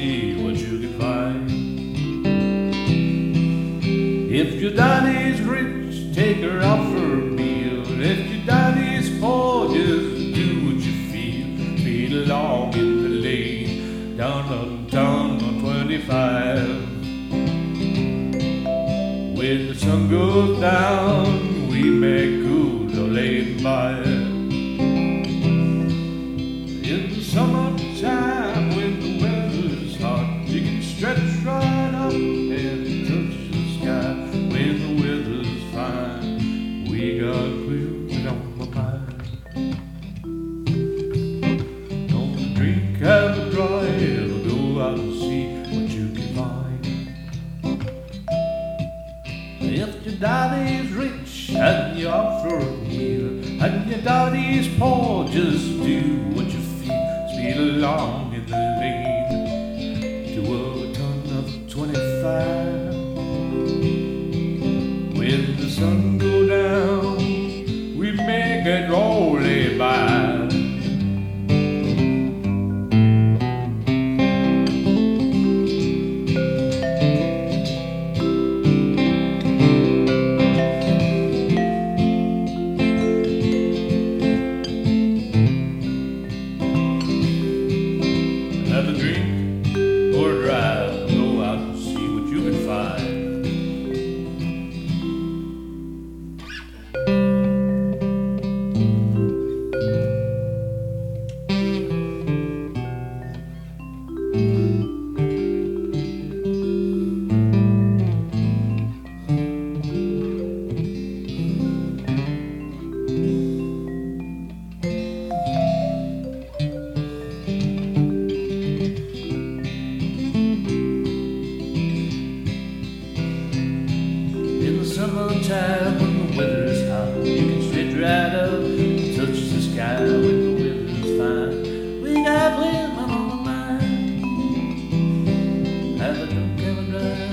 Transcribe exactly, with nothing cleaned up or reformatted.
see what you can find. If your daddy's rich, take her out for a meal. If your daddy's poor, just do what you feel. Speed along in the lane, down on town on twenty-five. When the sun goes down, we make good or lay by. In the summertime, when the weather's hot, you can stretch right up and touch the sky. When the weather's fine, we got music on my mind. Don't drink, have a drive, or go out and see what you can find. If your daddy's rich and you're out for a meal, and your daddy's poor, just do what you feel. Speed along in the lane to a ton of twenty-five. When the sun go down, we make it roll by. Have a drink or drive, go out and see what you can find. In the summertime when the weather's hot, you can stretch right up and touch the sky. When the weather's fine, we got women on the mind. Have a drink, have a drive.